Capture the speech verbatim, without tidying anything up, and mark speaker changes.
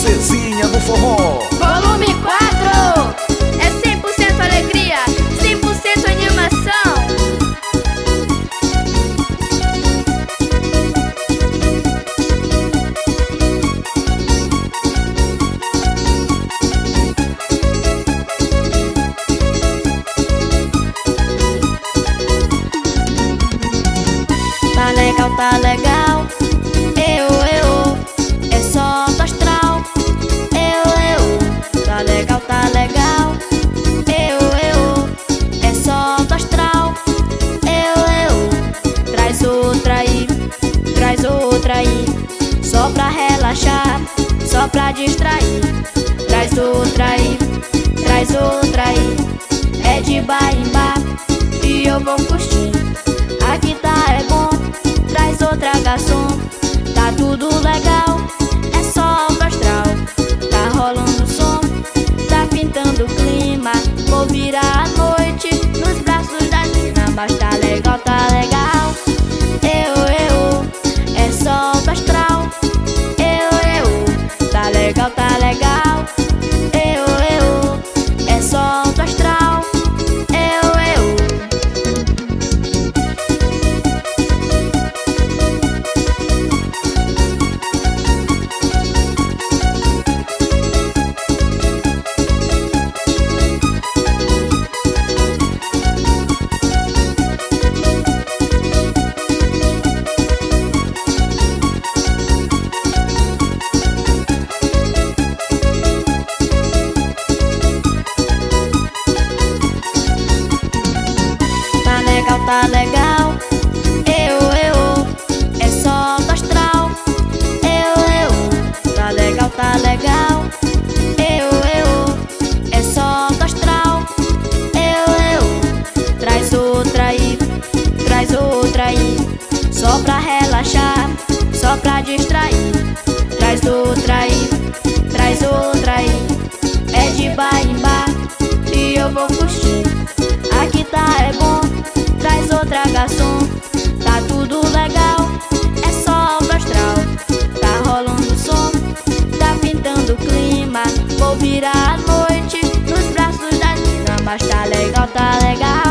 Speaker 1: Princesinha do Forró.
Speaker 2: Volume quatro é cem por cento alegria, cem por cento animação.
Speaker 3: Tá legal, tá legal. Eu, eu, é só do astral. Eu, eu, tá legal, tá legal. Eu, eu, é só do astral. Eu, eu, traz outra aí, traz outra aí. Só pra relaxar, só pra distrair. Traz outra aí, traz outra aí. É de bar em bar e eu vou curtir. Aqui tá é bom, traz outra garçom. Tá tudo legal, é só o astral. Tá rolando som, tá pintando o clima. Vou virar a noite nos braços das minas. Mas tá legal, tá legal. Eu, eu, é só o astral. Eu, eu, tá legal, tá legal. Eu, eu, é só o astral. Eu, eu. Tá legal, eu, eu, é só do astral. Eu, eu, tá legal, tá legal. Eu, eu, é só do astral. Eu, eu, traz outra aí, traz outra aí. Só pra relaxar, só pra distrair. Traz outra aí, traz outra aí. É de bar em bar e eu vou curtir. Aqui tá é bom, traz outra garçom. Tá tudo legal, é só o astral. Tá rolando som, tá pintando o clima. Vou virar a noite nos braços das minas. Mas tá legal, tá legal.